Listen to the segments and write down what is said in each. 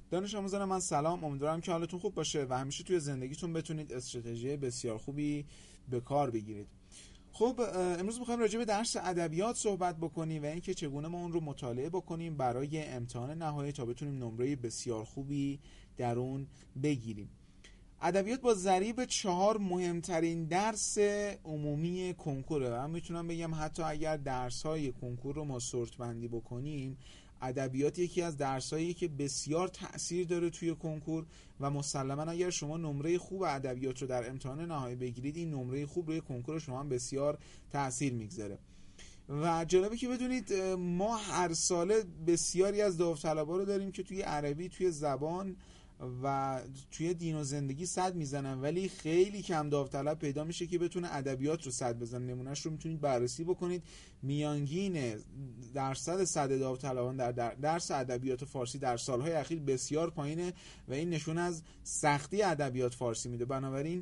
دانش آموزان من سلام، امیدوارم که حالتون خوب باشه و همیشه توی زندگیتون بتونید استراتژی بسیار خوبی به کار بگیرید. خب امروز می‌خوایم راجع به درس ادبیات صحبت بکنیم و اینکه چگونه ما اون رو مطالعه بکنیم برای امتحان نهایی تا بتونیم نمره بسیار خوبی در اون بگیریم. ادبیات با ضریب 4 مهمترین درس عمومی کنکوره و من میتونم بگم حتی اگر درس‌های کنکور رو ما سورت بندی بکنیم، ادبیات یکی از درس‌هایی که بسیار تأثیر داره توی کنکور و مسلماً اگر شما نمره خوب ادبیات رو در امتحان نهایی بگیرید، این نمره خوب روی کنکور شما هم بسیار تأثیر میگذاره. و جالبه که بدونید ما هر ساله بسیاری از داوطلبا رو داریم که توی عربی، توی زبان و توی دین و زندگی 100 میزنن، ولی خیلی کم داوطلب پیدا میشه که بتونه ادبیات رو 100 بزنه. نمونهش رو میتونید بررسی بکنید. میانگین درصد 100 داوطلبان در درس ادبیات فارسی در سالهای اخیر بسیار پایینه و این نشون از سختی ادبیات فارسی میده. بنابراین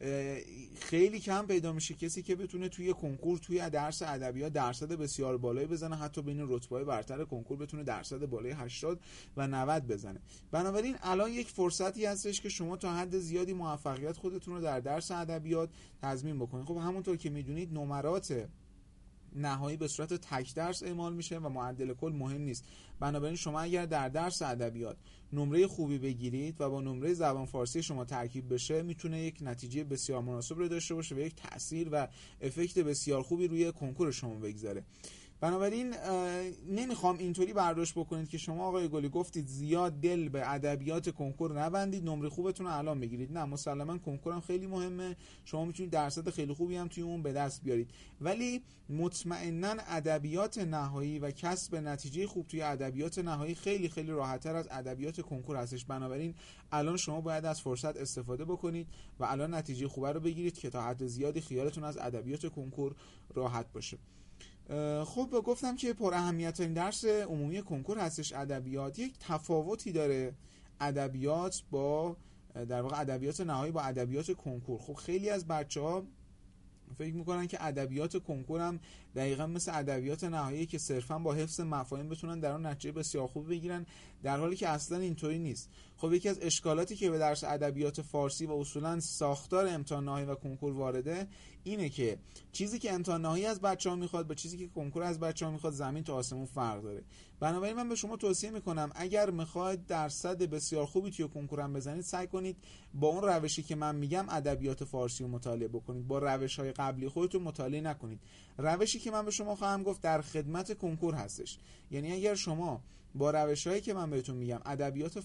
خیلی کم پیدا میشه کسی که بتونه توی کنکور توی درس ادبیات درصد بسیار بالایی بزنه، حتی بین رتبه‌های برتر کنکور بتونه درصد بالای 80 و 90 بزنه. بنابراین الان یک فرصتی هستش که شما تا حد زیادی موفقیت خودتون رو در درس ادبیات تضمین بکنید. خب همونطور که میدونید نمرات نهایی به صورت تک درس اعمال میشه و معدل کل مهم نیست. بنابراین شما اگر در درس ادبیات نمره خوبی بگیرید و با نمره زبان فارسی شما ترکیب بشه، میتونه یک نتیجه بسیار مناسب رو داشته باشه و یک تأثیر و افکت بسیار خوبی روی کنکور شما بگذاره. بنابراین نمیخوام اینطوری برداشت بکنید که شما آقای گلی گفتید زیاد دل به ادبیات کنکور نبندید، نمره خوبتون رو الان بگیرید. نه، مسلما کنکور هم خیلی مهمه، شما میتونید درصد خیلی خوبی هم توی اون به دست بیارید، ولی مطمئنا ادبیات نهایی و کسب نتیجه خوب توی ادبیات نهایی خیلی خیلی راحت‌تر از ادبیات کنکور هستش. بنابراین الان شما باید از فرصت استفاده بکنید و الان نتیجه خوبه رو بگیرید که تا حد زیادی خیالتون از ادبیات کنکور راحت باشه. خب گفتم که پر اهمیت ترین درس عمومی کنکور هستش ادبیات. یک تفاوتی داره ادبیات با در واقع ادبیات نهایی با ادبیات کنکور. خب خیلی از بچه‌ها فکر میکنن که ادبیات کنکور هم دقیقاً مثل ادبیات نهایی که صرفاً با حفظ مفاهیم بتونن در اون نتیجه بسیار خوب بگیرن، در حالی که اصلاً اینطوری نیست. خب یکی از اشکالاتی که به درس ادبیات فارسی و اصولاً ساختار امتحان نهایی و کنکور وارده اینه که چیزی که امتحان نهایی از بچه‌ها میخواد با چیزی که کنکور از بچه‌ها میخواد زمین تا آسمون فرق داره. بنابراین من به شما توصیه میکنم اگر میخواید درصد بسیار خوبی توی کنکور هم بزنید، سعی کنید با اون روشی که من میگم ادبیات فارسی رو مطالعه بکنید، با روش‌های قبلی خودتون مطالعه نکنید. روشی که من به شما خواهم گفت در خدمت کنکور هستش. یعنی اگر شما با روش‌هایی که من بهتون میگم ادبیات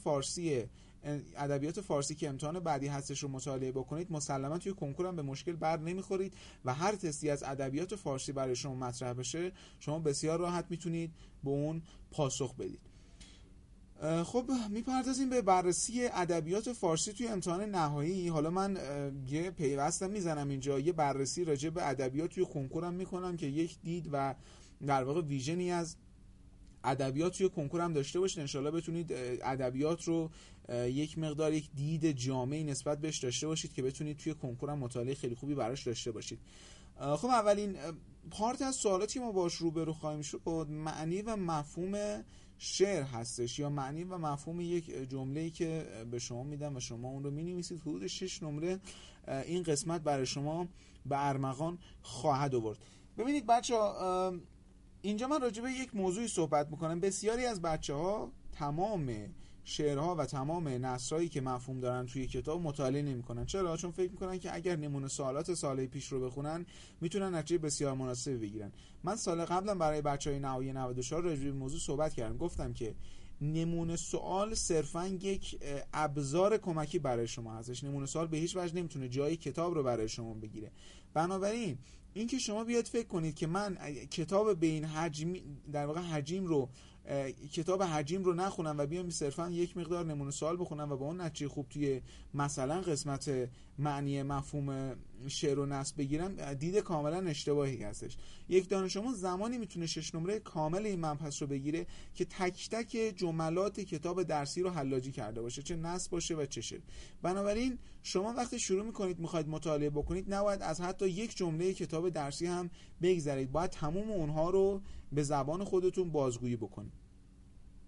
فارسی که امتحان بعدی هستش رو مطالعه بکنید، مسلما توی کنکور هم به مشکل بر نمیخورید و هر تستی از ادبیات فارسی برای شما مطرح بشه شما بسیار راحت میتونید به اون پاسخ بدید. خب میپردازیم به بررسی ادبیات فارسی توی امتحان نهایی. حالا من یه پیوستم میزنم اینجا، یه بررسی راجع به ادبیات توی کنکورم میکنم که یک دید و در واقع ویژنی از ادبیات توی کنکور هم داشته باشید. انشالله بتونید ادبیات رو یک مقدار یک دید جامعی نسبت بهش داشته باشید که بتونید توی کنکور هم مطالعه خیلی خوبی براش داشته باشید. خب اولین پارت از سوالاتی که ما باش روبرو خواهیم شد معنی و مفهوم شعر هستش، یا معنی و مفهوم یک جمله‌ای که به شما میدم و شما اون رو می‌نویسید. حدود 6 نمره این قسمت برای شما به ارمغان خواهد آورد. ببینید بچه‌ها، اینجا من راجع به یک موضوعی صحبت میکنم. بسیاری از بچه‌ها تمام شعرها و تمام نثرهایی که مفهوم دارن توی کتاب مطالعه نمی‌کنن. چرا؟ چون فکر می‌کنن که اگر نمونه سوالات سال پیش رو بخونن میتونن نتیجه بسیار مناسبی بگیرن. من سال قبلا برای بچهای نهایی 94 راجع به موضوع صحبت کردم. گفتم که نمونه سوال صرفاً یک ابزار کمکی برای شما هستش. نمونه سوال به هیچ وجه نمیتونه جای کتاب رو برای شما بگیره. بنابراین اینکه شما بیاد فکر کنید که من کتاب به این حجم در واقع کتاب حجیم رو نخونم و بیام صرفاً یک مقدار نمونه سوال بخونم و با اون نتیجه خوب توی مثلا قسمت معنی مفهوم شعر و نثر بگیرم، دید کاملا اشتباهی هستش. یک دانش آموز زمانی میتونه 6 نمره کامل این مبحث رو بگیره که تک تک جملات کتاب درسی رو حلاجی کرده باشه، چه نثر باشه و چه شعر. بنابراین شما وقتی شروع میکنید میخواید مطالعه بکنید، نباید از حتی یک جمله کتاب درسی هم بگذرید، باید تمام اونها رو به زبان خودتون بازگویی بکنید.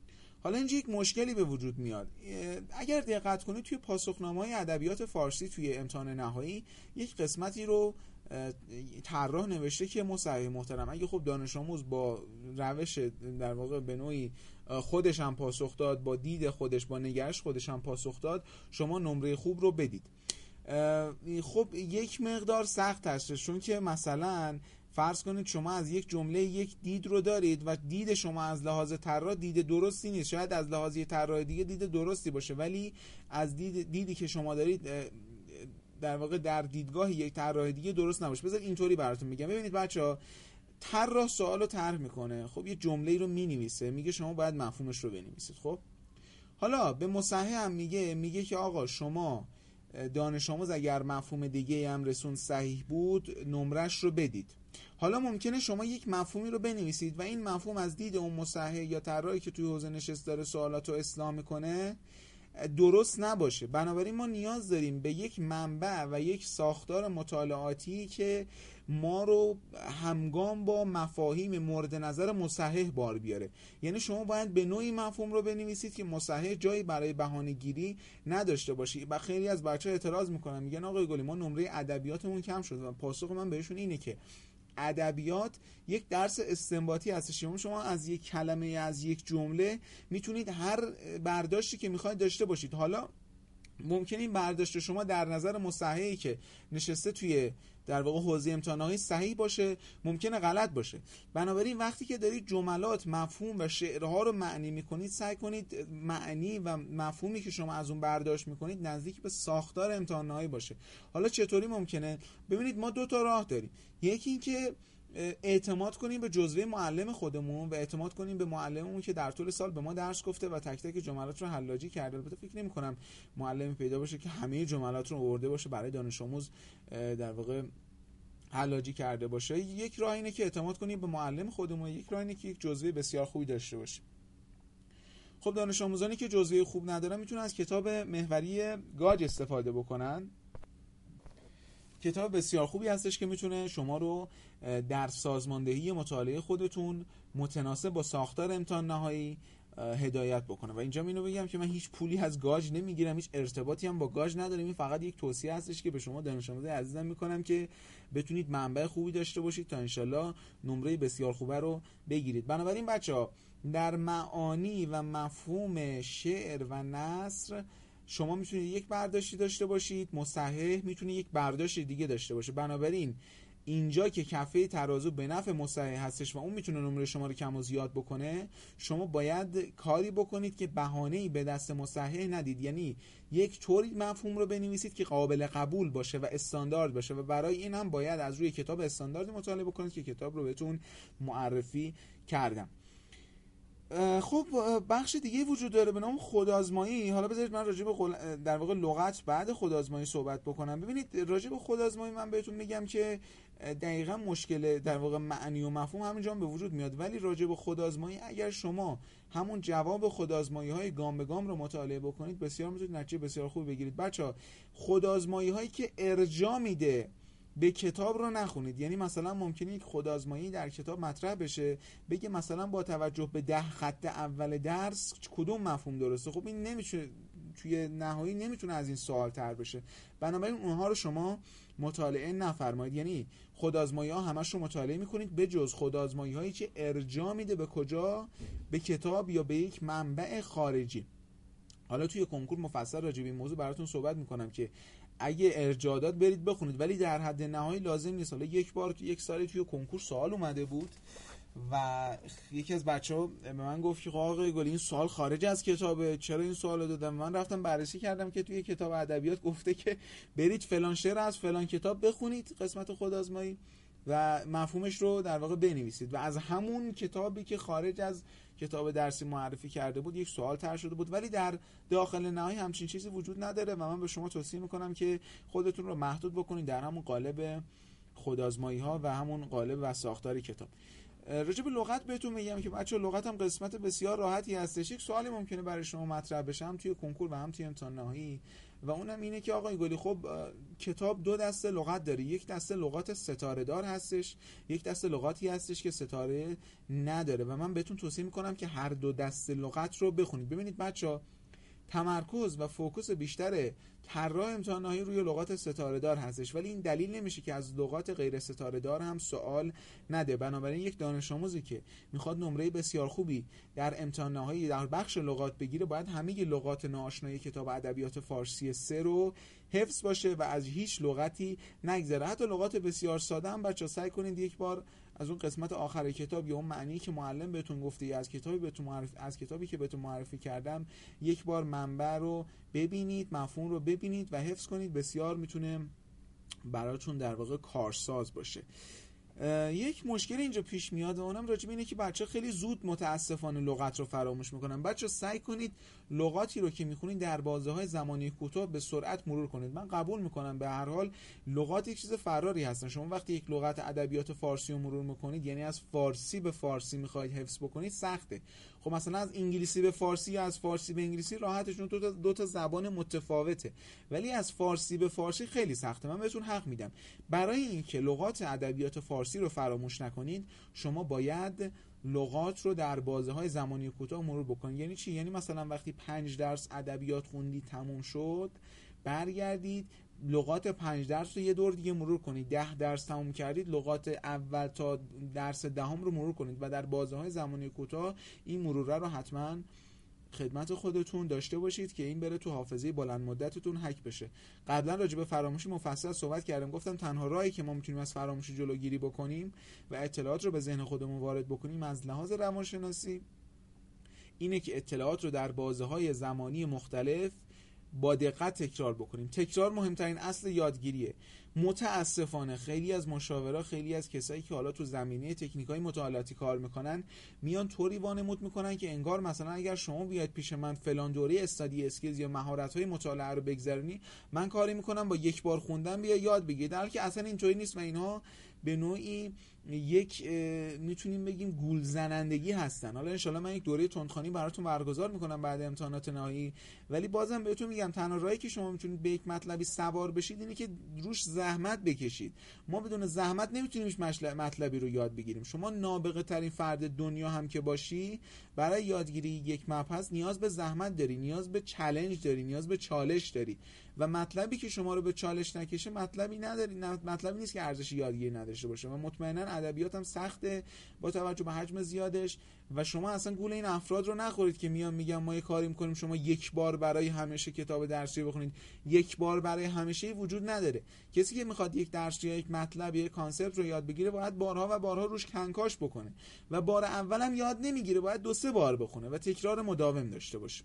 حالا اینجا یک مشکلی به وجود میاد. اگر دقت کنید توی پاسخنامه‌های ادبیات فارسی توی امتحان نهایی یک قسمتی رو طراح نوشته که مصحح محترم، اگه خب دانش آموز با روش در واقع به نوعی خودش هم پاسخ داد، با دید خودش، با نگرش خودش هم پاسخ داد، شما نمره خوب رو بدید. خب یک مقدار سخت هست، چون که مثلا فرض کنید شما از یک جمله یک دید رو دارید و دید شما از لحاظ طراح دید درستی نیست، شاید از لحاظ طراح دیگه دید درستی باشه، ولی از دیدی که شما دارید در واقع در دیدگاه یک طراح دیگه درست نباشه. بذار اینطوری براتون میگم. ببینید بچه‌ها، طراح سوالو طرح میکنه، خب یه جمله‌ای رو مینویسه، میگه شما باید مفهومش رو بنویسید. خب حالا به مصحح هم میگه که آقا شما دانش آموز اگر مفهوم دیگه هم رسون صحیح بود نمرش رو بدید. حالا ممکنه شما یک مفهومی رو بنویسید و این مفهوم از دید اون مصحح یا طراحی که توی حوزه نشست داره سوالات رو اصلاح میکنه درست نباشه. بنابراین ما نیاز داریم به یک منبع و یک ساختار مطالعاتی که ما رو همگام با مفاهیم مورد نظر مصحح بار بیاره. یعنی شما باید به نوعی مفهوم رو بنویسید که مصحح جایی برای بهانه‌گیری نداشته باشه. و خیلی از بچه‌ها اعتراض میکنن، میگن آقای گلی ما نمره ادبیاتمون کم شد. و پاسخ من بهشون اینه که ادبیات یک درس استنباطی هستش. شما از یک کلمه، از یک جمله میتونید هر برداشتی که میخواید داشته باشید. حالا ممکنه این برداشت شما در نظر مصححی که نشسته توی در واقع حوزه امتحانات صحیح باشه، ممکنه غلط باشه. بنابراین وقتی که دارید جملات، مفهوم و شعرها رو معنی میکنید، سعی کنید معنی و مفهومی که شما از اون برداشت میکنید نزدیک به ساختار امتحانات باشه. حالا چطوری ممکنه؟ ببینید ما دو تا راه داریم. یکی این که اعتماد کنیم به جزوه معلم خودمون و اعتماد کنیم به معلممون که در طول سال به ما درس گفته و تک تک جملات رو حلاجی کرده. البته فکر نمی‌کنم معلمی پیدا باشه که همه جملات رو آورده باشه برای دانش آموز در واقع حلاجی کرده باشه. یک راه اینه که اعتماد کنیم به معلم خودمون، یک راه اینه که یک جزوه بسیار خوبی داشته باشیم. خب دانش آموزانی که جزوه خوب ندارن میتونن از کتاب محوری گاج استفاده بکنن. کتاب بسیار خوبی هستش که میتونه شما رو در سازماندهی مطالعه خودتون متناسب با ساختار امتحان نهایی هدایت بکنه. و اینجا اینو بگم که من هیچ پولی از گاج نمیگیرم، هیچ ارتباطی هم با گاج ندارم. این فقط یک توصیه هستش که به شما دانش آموزای عزیزم میکنم که بتونید منبع خوبی داشته باشید تا انشالله نمره بسیار خوبه رو بگیرید. بنابراین بچه‌ها در معانی و مفهوم شعر و نثر شما میتونید یک برداشتی داشته باشید، مصحح میتونه یک برداشت دیگه داشته باشه. بنابراین اینجا که کفه ترازو به نفع مصحح هستش و اون میتونه نمره شما رو کم و زیاد بکنه، شما باید کاری بکنید که بهانه‌ای به دست مصحح ندید. یعنی یک طوری مفهوم رو بنویسید که قابل قبول باشه و استاندارد باشه و برای این هم باید از روی کتاب استاندارد مطالعه بکنید که کتاب رو بهتون معرفی کردم. خب بخش دیگه وجود داره به نام خودآزمایی. حالا بذارید من راجع به در واقع لغت بعد خودآزمایی صحبت بکنم. ببینید راجع به خودآزمایی من بهتون میگم که دقیقاً مشکل در واقع معنی و مفهوم همینجا به وجود میاد، ولی راجع به خودآزمایی اگر شما همون جواب خودآزمایی‌های گام به گام رو مطالعه بکنید بسیار میتونید نتیجه بسیار خوبی بگیرید. بچه‌ها خودآزمایی‌هایی که ارجاع میده به کتاب رو نخونید. یعنی مثلا ممکنه یک خودآزمایی در کتاب مطرح بشه بگه مثلا با توجه به 10 خط اول درس کدوم مفهوم درسته. خب این نمیشه، توی نهایی نمیتونه از این سوال تر بشه. بنابراین اونها رو شما مطالعه نفرمایید. یعنی خودآزمایی‌ها همش رو مطالعه میکنید به جز خودآزمایی‌هایی که ارجاع میده به کجا؟ به کتاب یا به یک منبع خارجی. حالا توی کنکور مفصل راجع به این موضوع براتون صحبت میکنم که اگه ارجاع داد برید بخونید، ولی در حد نهایی لازم نیست. حالا یک سالی توی کنکور سوال اومده بود و یکی از بچه‌ها به من گفت که آقای گلی این سوال خارج از کتابه، چرا این سوالو دادم؟ من رفتم بررسی کردم که توی کتاب ادبیات گفته که برید فلان شعر از فلان کتاب بخونید قسمت خودآزمایی و مفهومش رو در واقع بنویسید و از همون کتابی که خارج از کتاب درسی معرفی کرده بود یک سوال طرح شده بود، ولی در داخل نهایی همچین چیزی وجود نداره و من به شما توصیه میکنم که خودتون رو محدود بکنید در همون قالب خودآزمایی‌ها و همون قالب و ساختار کتاب. راجع به لغت بهتون میگم که بچه لغت هم قسمت بسیار راحتی هستش. یک سوالی ممکنه برای شما مطرح بشه هم توی کنکور و هم توی امتحان نهایی و اونم اینه که آقای گلی خب کتاب دو دسته لغت داره، یک دسته لغات ستاره دار هستش، یک دسته لغاتی هستش که ستاره نداره و من بهتون توصیه میکنم که هر دو دسته لغت رو بخونید. ببینید بچه‌ها تمرکز و فوکوس بیشتر طراح امتحان نهایی روی لغات ستاره دار هستش، ولی این دلیل نمیشه که از لغات غیر ستاره دار هم سوال نده. بنابراین یک دانش آموزی که میخواد نمره بسیار خوبی در امتحان نهایی در بخش لغات بگیره باید همه لغات ناآشنای کتاب ادبیات فارسی 3 رو حفظ باشه و از هیچ لغتی نگذره. حتی لغات بسیار ساده هم بچه‌ها سعی کنید یک بار از اون قسمت آخر کتاب یا اون معنی که معلم بهتون گفته یا از کتابی که بهتون معرفی کردم یک بار منبع رو ببینید، مفهوم رو ببینید و حفظ کنید. بسیار میتونه براتون در واقع کارساز باشه. یک مشکل اینجا پیش میاد و اونم راجب اینه که بچه خیلی زود متاسفانه لغت رو فراموش میکنن. بچه سعی کنید لغاتی رو که میخونید در بازه‌های زمانی کوتاه به سرعت مرور کنید. من قبول میکنم به هر حال لغات یک چیز فراری هستن. شما وقتی یک لغت ادبیات فارسی رو مرور میکنید، یعنی از فارسی به فارسی میخواید حفظ بکنید، سخته. خب مثلا از انگلیسی به فارسی یا از فارسی به انگلیسی راحتشون دو تا زبان متفاوته، ولی از فارسی به فارسی خیلی سخته. من بهتون حق میدم. برای اینکه لغات ادبیات فارسی رو فراموش نکنید شما باید لغات رو در بازه‌های زمانی کوتاه مرور بکنید. یعنی چی؟ یعنی مثلا وقتی 5 درس ادبیات خوندید تموم شد، برگردید لغات 5 درس رو یه دور دیگه مرور کنید. 10 درس تموم کردید، لغات اول تا درس دهم رو مرور کنید و در بازه‌های زمانی کوتاه این مروره رو حتما خدمت خودتون داشته باشید که این بره تو حافظه بلند مدتتون حک بشه. قبلا راجع به فراموشی مفصل صحبت کردم، گفتم تنها راهی که ما میتونیم از فراموشی جلوگیری بکنیم و اطلاعات رو به ذهن خودمون وارد بکنیم از لحاظ روانشناسی اینه که اطلاعات رو در بازه‌های زمانی مختلف با دقت تکرار بکنیم. تکرار مهمترین اصل یادگیریه. متاسفانه خیلی از مشاورا، خیلی از کسایی که حالا تو زمینه تکنیکای مطالعاتی کار میکنن میان طوری وانمود میکنن که انگار مثلا اگر شما بیاید پیش من فلان دوره استادی اسکیلز یا مهارت‌های مطالعه رو بگذرونی، من کاری میکنم با یک بار خوندن بیا یاد بگیر، در حالی که اصلا اینطوری نیست و اینها به نوعی یک میتونیم بگیم گول زنندگی هستن. حالا انشالله من یک دوره تندخوانی براتون برگزار میکنم بعد امتحانات نهایی، ولی بازم بهتون میگم تنها راهی که شما میتونید به یک مطلبی سوار بشید اینه که روش زحمت بکشید. ما بدون زحمت نمیتونیم مطلبی رو یاد بگیریم. شما نابغه ترین فرد دنیا هم که باشی، برای یادگیری یک مبحث نیاز به زحمت داری، نیاز به چالش داری، نیاز به چالش داری و مطلبی که شما رو به چالش نکشه مطلبی نداری، مطلبی نیست که ارزش یادگیری نداشته باشه. و مطمئنا ادبیات هم سخته با توجه به حجم زیادش و شما اصلا گول این افراد رو نخورید که میان میگن ما یه کاری میکنیم شما یک بار برای همیشه کتاب درسی بخونید. یک بار برای همیشه وجود نداره. کسی که میخواد یک درس یا یک مطلب یا یک کانسپت رو یاد بگیره باید بارها و بارها روش کنکاش بکنه و بار اولم یاد نمیگیره، باید 2-3 بار بخونه و تکرار مداوم داشته باشه.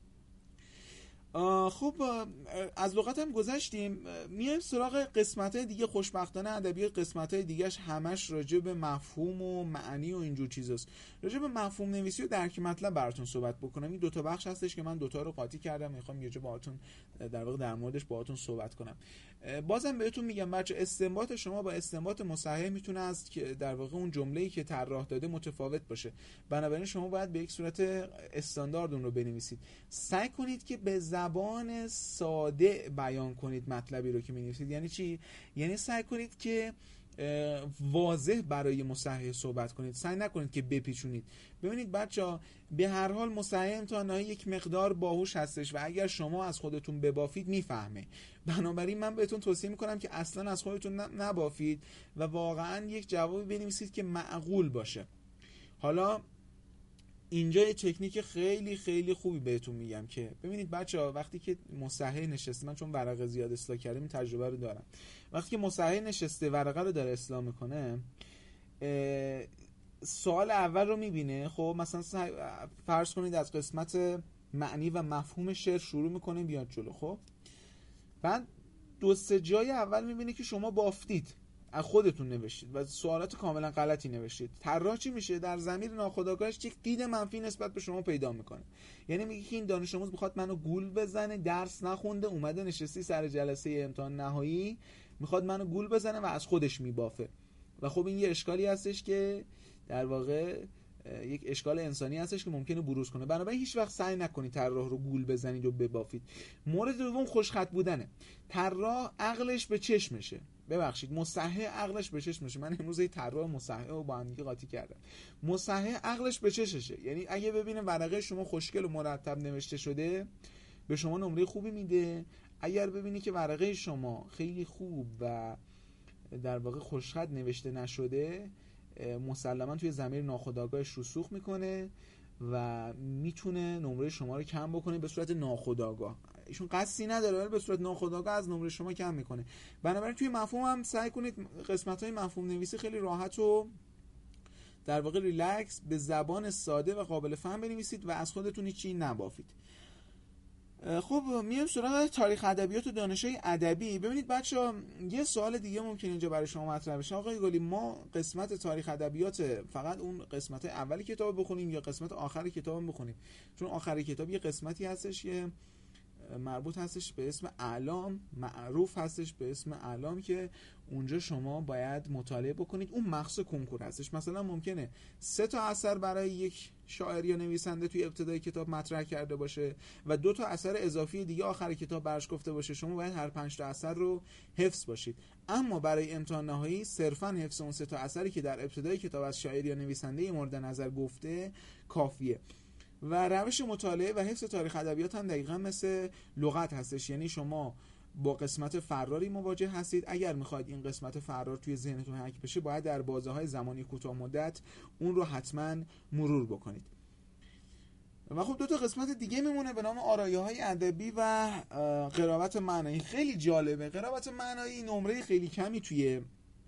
خب از لغت هم گذشتیم، میایم سراغ قسمت‌های دیگه. خوشبختانه ادبیات قسمت‌های دیگهش همش راجع به مفهوم و معنی و اینجور چیزاست. راجع به مفهوم نویسی و درک مطلب براتون صحبت بکنم. این 2 تا بخش هستش که من 2 تا رو قاطی کردم، میخوام یه جا باهاتون در واقع در موردش باهاتون صحبت کنم. بازم بهتون میگم بچه استنباط شما با استنباط مصحح میتونه از که در واقع اون جمله‌ای که طراح داده متفاوت باشه. بنابراین شما باید به یک صورت استاندارد اون رو بنویسید. سعی کنید که به زبان ساده بیان کنید مطلبی رو که می‌نویسید. یعنی چی؟ یعنی سعی کنید که واضح برای مصحح صحبت کنید، سعی نکنید که بپیچونید. ببینید بچه‌ها به هر حال مصحح امتحان نهایی یک مقدار باهوش هستش و اگر شما از خودتون ببافید میفهمه. بنابراین من بهتون توصیه میکنم که اصلا از خودتون نبافید و واقعا یک جوابی بنویسید که معقول باشه. حالا اینجا یه تکنیک خیلی خیلی خوبی بهتون میگم که ببینید بچه‌ها وقتی که مصحح نشسته، من چون ورقه زیاد اصلاح کردم این تجربه رو دارم، وقتی که مصحح نشسته ورقه رو داره اصلاح میکنه، سوال اول رو میبینه. خب مثلا فرض کنید از قسمت معنی و مفهوم شعر شروع میکنه بیاد جلو. خب بعد 2-3 جای اول میبینه که شما بافتید، از خودتون نوشتید و سوالات کاملا غلطی نوشتید. طراح چی میشه؟ در ضمیر ناخودآگاهش یک دید منفی نسبت به شما پیدا میکنه. یعنی میگه که این دانش آموز میخواد منو گول بزنه، درس نخونده، اومده نشستی سر جلسه امتحان نهایی، میخواد منو گول بزنه و از خودش میبافه. و خب این یه اشکالی هستش که در واقع یک اشکال انسانی هستش که ممکنه بروز کنه. بنابراین هیچ وقت سعی نکنید طراح رو گول بزنید و ببافید. مورد دوم خوشخط بودنه. طراح عقلش به چشمشه. ببخشید، مصحح عقلش به چشمشه. من امروز یه طراح مصحح رو با هم دیگه قاطی کردم. مصحح عقلش به چشمشه، یعنی اگه ببینه ورقه شما خوشگل و مرتب نوشته شده به شما نمره خوبی میده. اگر ببینی که ورقه شما خیلی خوب و در واقع خوشخط نوشته نشده، مسلما توی ضمیر ناخودآگاهش رسوخ میکنه و میتونه نمره شما رو کم بکنه به صورت ناخودآگاه. ایشون قصدی نداره ولی به صورت ناخودآگاه از نمره شما کم میکنه. بنابراین توی مفهوم هم سعی کنید قسمت‌های مفهوم نویسی خیلی راحت و در واقع ریلکس به زبان ساده و قابل فهم بنویسید و از خودتون هیچی نبافید. خب میام سراغ تاریخ ادبیات و دانش‌های ادبی. ببینید بچه‌ها، یه سوال دیگه ممکنه اینجا برای شما مطرح بشه. آقای گلی، ما قسمت تاریخ ادبیات فقط اون قسمت اولی کتاب بخونیم یا قسمت آخر کتاب بخونیم؟ چون آخر کتاب یه قسمتی هستش که مربوط هستش به اسم اعلام، معروف هستش به اسم اعلام، که اونجا شما باید مطالعه بکنید. اون مخصوص کنکور هستش. مثلا ممکنه 3 تا اثر برای یک شاعر یا نویسنده توی ابتدای کتاب مطرح کرده باشه و 2 تا اثر اضافی دیگه آخر کتاب برش گفته باشه. شما باید هر 5 تا اثر رو حفظ باشید. اما برای امتحان نهایی صرفا حفظ اون 3 تا اثری که در ابتدای کتاب از شاعر یا نویسنده مورد نظر گفته کافیه. و روش مطالعه و حفظ تاریخ ادبیات هم دقیقاً مثل لغت هستش. یعنی شما با قسمت فراری مواجه هستید. اگر میخواید این قسمت فرار توی ذهنتون حک بشه، باید در بازه‌های زمانی کوتاه مدت اون رو حتما مرور بکنید. و خب 2 تا قسمت دیگه میمونه به نام آرایه‌های ادبی و قرابت معنایی. خیلی جالبه. قرابت معنایی نمره خیلی کمی توی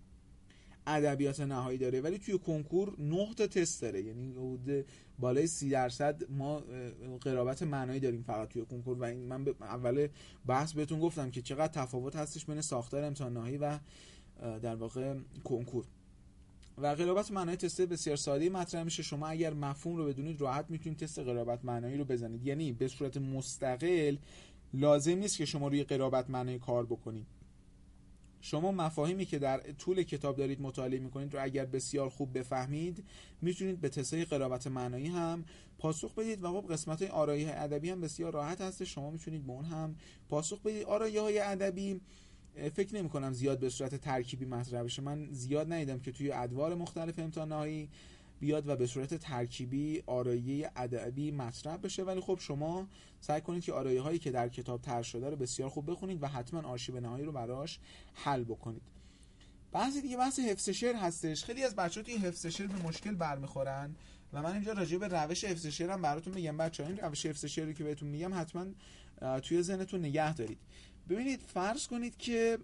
ادبیات نهایی داره ولی توی کنکور 9 تا تست داره، یعنی حدود بالای 30% ما قرابت معنایی داریم فقط توی کنکور. و این من اول بحث بهتون گفتم که چقدر تفاوت هستش بین ساختار امتحان نهایی و در واقع کنکور. و قرابت معنایی تست بسیار ساده‌ای مطرح میشه. شما اگر مفهوم رو بدونید راحت میتونید تست قرابت معنایی رو بزنید. یعنی به صورت مستقل لازم نیست که شما روی قرابت معنایی کار بکنید. شما مفاهیمی که در طول کتاب دارید مطالعه میکنید رو اگر بسیار خوب بفهمید، میتونید به تست‌های قرابت معنایی هم پاسخ بدید. و خب قسمت‌های آرایه‌های ادبی هم بسیار راحت هست، شما میتونید به اون هم پاسخ بدید. آرایه‌های ادبی فکر نمی‌کنم زیاد به صورت ترکیبی مطرح بشه. من زیاد ندیدم که توی ادوار مختلف امتحان نهایی بیاد و به صورت ترکیبی آرایه ادبی مطرح بشه. ولی خب شما سعی کنید که آرایه هایی که در کتاب طرح شده رو بسیار خوب بخونید و حتما آرشیو نهایی رو براش حل بکنید. بحث دیگه بحث حفظ شعر هستش. خیلی از بچه‌ها توی حفظ شعر به مشکل برمیخورن و من اینجا راجع به روش حفظ شعر هم براتون میگم. بچه‌ها این روش حفظ شعری که بهتون میگم حتما توی ذهنتون نگه دارید. ببینید فرض کنید که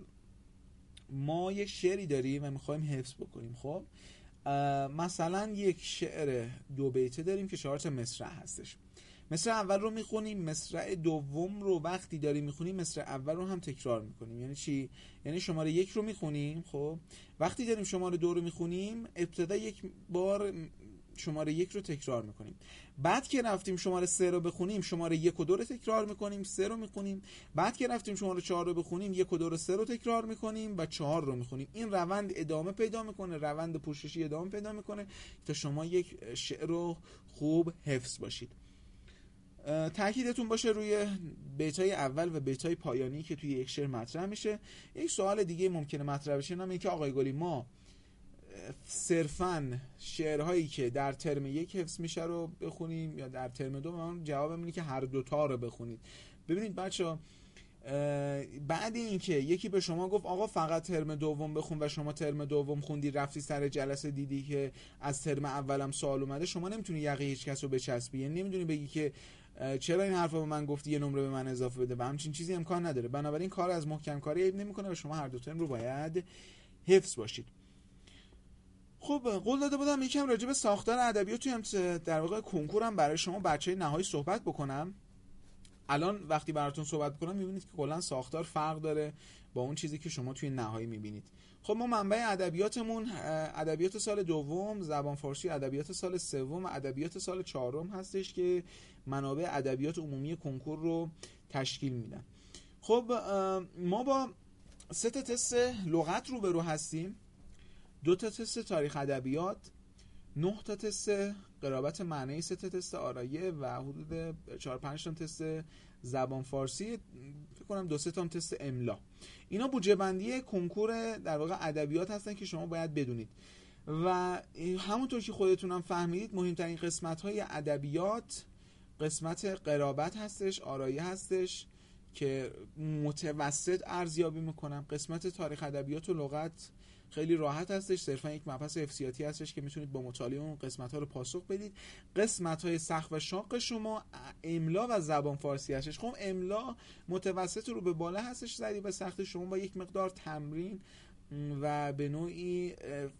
ما یک شعری داریم و می‌خوایم حفظ بکنیم. خب مثلا یک شعر 2 بیته داریم که 4 تا مصرع هستش. مصرع اول رو میخونیم، مصرع دوم رو وقتی داریم میخونیم مصرع اول رو هم تکرار میکنیم. یعنی چی؟ یعنی شماره 1 رو میخونیم، خب وقتی داریم شماره 2 رو میخونیم ابتدا یک بار شماره 1 رو تکرار میکنیم. بعد که رفتیم شماره 3 رو بخونیم شماره 1 و 2 رو تکرار میکنیم، 3 رو میخونیم. بعد که رفتیم شماره 4 رو بخونیم 1 و 2 رو 3 رو تکرار میکنیم و 4 رو میخونیم. این روند ادامه پیدا میکنه، روند پوششی ادامه پیدا میکنه تا شما یک شعر رو خوب حفظ باشید. تأکیدتون باشه روی بیتای اول و بیتای پایانی که توی یک شعر مطرح میشه. یک سوال دیگه ممکنه مطرح بشه، اینه که آقای گلی ما صرفاً شعرهایی که در ترم 1 حفظ میشه رو بخونیم یا در ترم 2؟ من جوابم اینه که هر دوتا رو بخونید. ببینید بچه‌ها، بعد اینکه یکی به شما گفت آقا فقط ترم دوم بخون و شما ترم دوم خوندی رفتی سر جلسه دیدی که از ترم اولم سوال اومده، شما نمیتونی یقه هیچ کس رو بچسبی. یعنی نمیدونی بگی که چرا این حرفو به من گفتی یه نمره به من اضافه بده و همچین چیزی امکان نداره. بنابراین کار از محکم کاری عیب نمیکنه و شما هر دو ترم رو باید حفظ باشید. خب قول داده بودم یکم راجع به ساختار ادبیات توی در واقع کنکورم برای شما بچه‌های نهایی صحبت بکنم. الان وقتی براتون صحبت بکنم میبینید که کلا ساختار فرق داره با اون چیزی که شما توی نهایی میبینید. خب ما منبع ادبیاتمون ادبیات سال دوم، زبان فارسی ادبیات سال سوم و ادبیات سال چهارم هستش که منابع ادبیات عمومی کنکور رو تشکیل میدن. خب ما با 3 تا تست لغت روبرو هستیم، 2 تا تست تاریخ ادبیات 9 تا تست قرابت معنی، 3 تا تست آرایه و حدود 4-5 تا تست زبان فارسی، فکر کنم 2-3 تا تست املا. اینا بودجه بندی کنکور در واقع ادبیات هستن که شما باید بدونید. و همونطور که خودتونم فهمیدید مهمترین قسمت‌های ادبیات قسمت قرابت هستش، آرایه هستش که متوسط ارزیابی میکنم. قسمت تاریخ ادبیات و لغت خیلی راحت هستش، صرفا یک مبحث افسیاتی هستش که میتونید با مطالعه اون قسمت‌ها رو پاسخ بدید. قسمت‌های سخت و شاق شما املا و زبان فارسی هستش. خب املا متوسط رو به بالا هستش، زدی به سخت شما با یک مقدار تمرین و به نوعی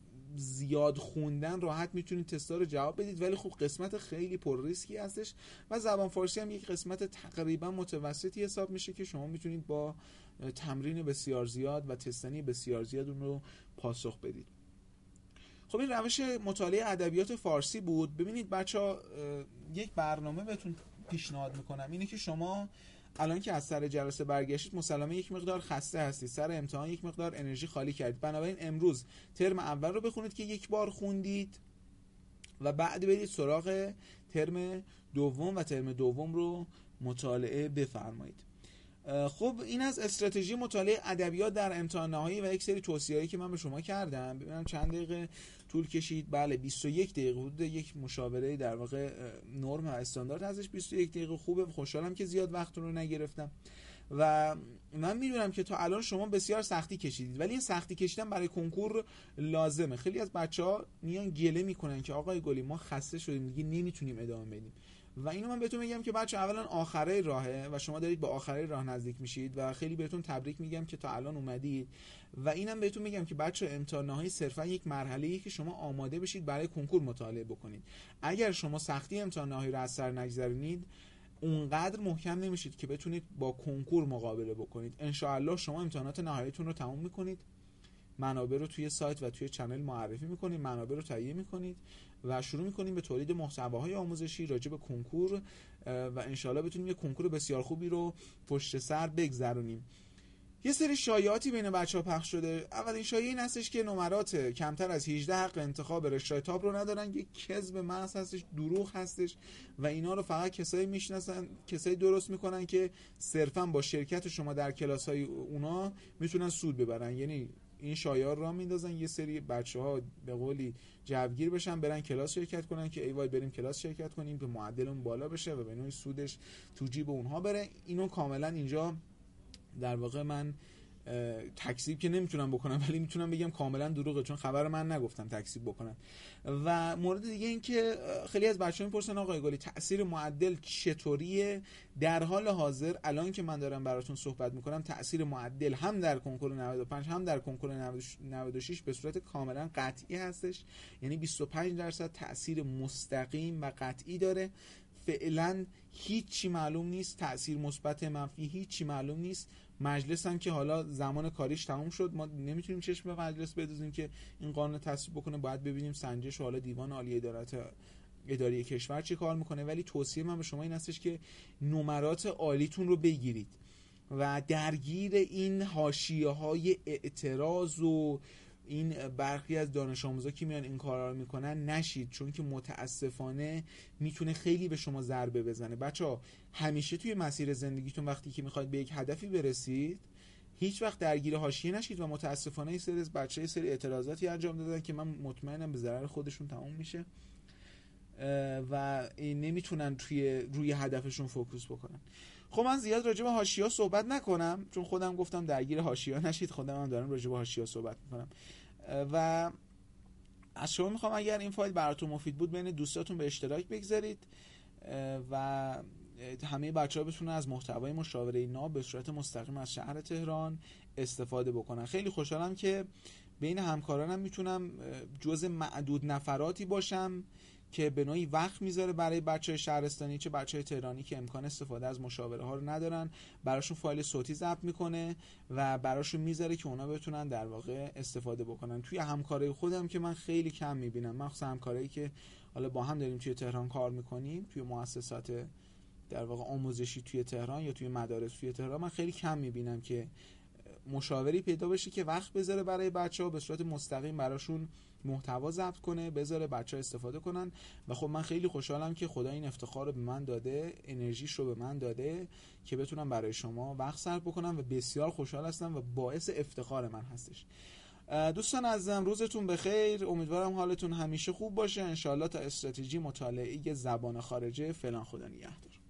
زیاد خوندن راحت میتونید تستا رو جواب بدید، ولی خب قسمت خیلی پر ریسکی هستش. و زبان فارسی هم یک قسمت تقریبا متوسطی حساب میشه که شما میتونید با تمرین بسیار زیاد و تستنی بسیار زیاد اون رو پاسخ بدید. خب این روش مطالعه ادبیات فارسی بود. ببینید بچه‌ها، یک برنامه بهتون پیشنهاد میکنم، اینه که شما الان که از سر جلسه برگشتید مسلماً یک مقدار خسته هستید، سر امتحان یک مقدار انرژی خالی کردید، بنابراین امروز ترم اول رو بخونید که یک بار خوندید و بعد برید سراغ ترم دوم و ترم دوم رو مطالعه بفرمایید. خب این از استراتژی مطالعه ادبیات در امتحان نهایی و یک سری توصیه‌ای که من به شما کردم. ببینم چند دقیقه طول کشید. بله 21 دقیقه، حدود یک مشاوره در واقع نرم و استاندارد ازش 21 دقیقه. خوبه، خوشحالم که زیاد وقت رو نگرفتم و من میدونم که تا الان شما بسیار سختی کشیدید، ولی این سختی کشیدن برای کنکور لازمه. خیلی از بچه‌ها میان گله میکنن که آقای گلی ما خسته شدیم دیگه نمیتونیم ادامه بدیم، و اینو من بهتون میگم که بچه اولا آخره راهه و شما دارید به آخره راه نزدیک میشید و خیلی بهتون تبریک میگم که تا الان اومدید. و اینم بهتون میگم که بچه امتحان نهایی صرفا یک مرحله‌ایه که شما آماده بشید برای کنکور مطالعه بکنید. اگر شما سختی امتحان نهایی رو از سر نگذرونید اونقدر محکم نمیشید که بتونید با کنکور مقابله بکنید. ان شاء الله شما امتحانات نهاییتون رو تموم میکنید، منابع رو توی سایت و توی چنل معرفی میکنید، منابع رو تهیه میکنید و شروع میکنیم به تولید محتواهای آموزشی راجع به کنکور و انشالله بتونیم یه کنکور بسیار خوبی رو پشت سر بگذرونیم. یه سری شایعاتی بین بچه‌ها پخش شده. اولین شایعه این هستش که نمرات کمتر از 18 حق انتخاب رشته تاپ رو ندارن. یک کذب محض هستش، دروغ هستش و اینا رو فقط کسایی میشناسن، کسایی درست میکنن که صرفا با شرکت شما در کلاس‌های اونا میتونن سود ببرن. یعنی این شایعه رو میندازن یه سری بچه‌ها به قولی جوگیر بشن، برن کلاس شرکت کنن که ای وای بریم کلاس شرکت کنیم که معدلمون بالا بشه و به نوعی سودش تو جیب اونها بره. اینو کاملا اینجا در واقع من تکذیب که نمیتونم بکنم، ولی میتونم بگم کاملا دروغه، چون خبر من نگفتم تکذیب بکنن. و مورد دیگه این که خیلی از بچه‌ها میپرسن آقای گلی تأثیر معدل چطوریه؟ در حال حاضر الان که من دارم براتون صحبت میکنم تأثیر معدل هم در کنکور 95 هم در کنکور 96 به صورت کاملا قطعی هستش. یعنی 25% تأثیر مستقیم و قطعی داره. فعلا هیچی معلوم نیست، تأثیر مثبت منفی هیچی معلوم نیست. مجلس هم که حالا زمان کاریش تموم شد، ما نمیتونیم چشم به مجلس بدوزیم که این قانون تصویب بکنه، باید ببینیم سنجش و حالا دیوان عالی اداری کشور چی کار میکنه. ولی توصیه من به شما این هستش که نمرات عالیتون رو بگیرید و درگیر این حاشیه‌های اعتراض و این برخی از دانش آموزا که میان این کارا رو میکنن نشید، چون که متاسفانه میتونه خیلی به شما ضربه بزنه. بچه‌ها همیشه توی مسیر زندگیتون وقتی که میخواید به یک هدفی برسید هیچ وقت درگیر حاشیه نشید و متاسفانه این سری از بچه‌ها سری اعتراضاتی انجام دادن که من مطمئنم به ضرر خودشون تموم میشه و نمیتونن روی هدفشون فوکوس بکنن. خب من زیاد راجع به حاشیه‌ها صحبت نکنم، چون خودم گفتم درگیر حاشیه‌ها نشید، خودم هم دارم راجع به حاشیه‌ها صحبت میکنم و از شما میخوام اگر این فایل براتون مفید بود بین دوستاتون به اشتراک بگذارید و همه بچه‌ها بتونن از محتوای مشاوره ناب به صورت مستقیم از شهر تهران استفاده بکنن. خیلی خوشحالم که بین همکارانم میتونم جزء معدود نفراتی باشم که به نوعی وقت میذاره برای بچه‌های شهرستانی چه بچه‌های تهرانی که امکان استفاده از مشاوره ها رو ندارن، براشون فایل صوتی ضبط میکنه و براشون میذاره که اونا بتونن در واقع استفاده بکنن. توی همکارای خودم که من خیلی کم میبینم، مخصوصا همکارایی که حالا با هم داریم توی تهران کار میکنیم، توی مؤسسات در واقع آموزشی توی تهران یا توی مدارس توی تهران، من خیلی کم میبینم که مشاوری پیدا بشه که وقت بذاره برای بچه‌ها به صورت مستقیم براشون محتوا ضبط کنه، بذاره بچه‌ها استفاده کنن. و خب من خیلی خوشحالم که خدا این افتخار رو به من داده، انرژیش رو به من داده که بتونم برای شما وقت صرف بکنم و بسیار خوشحال هستم و باعث افتخار من هستش. دوستان عزیزم روزتون بخیر، امیدوارم حالتون همیشه خوب باشه. انشالله تا استراتژی مطالعه زبان خارجه. فعلا خدا نگهدار.